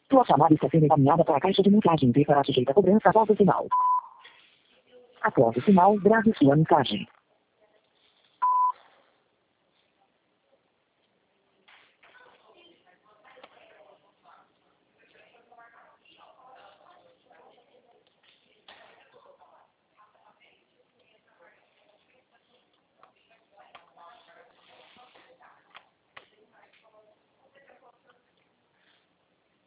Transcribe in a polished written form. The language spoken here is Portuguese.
Sua chamada está sendo encaminhada para a caixa de mensagens e será sujeita a cobrança após o sinal. Após o sinal, grave sua mensagem.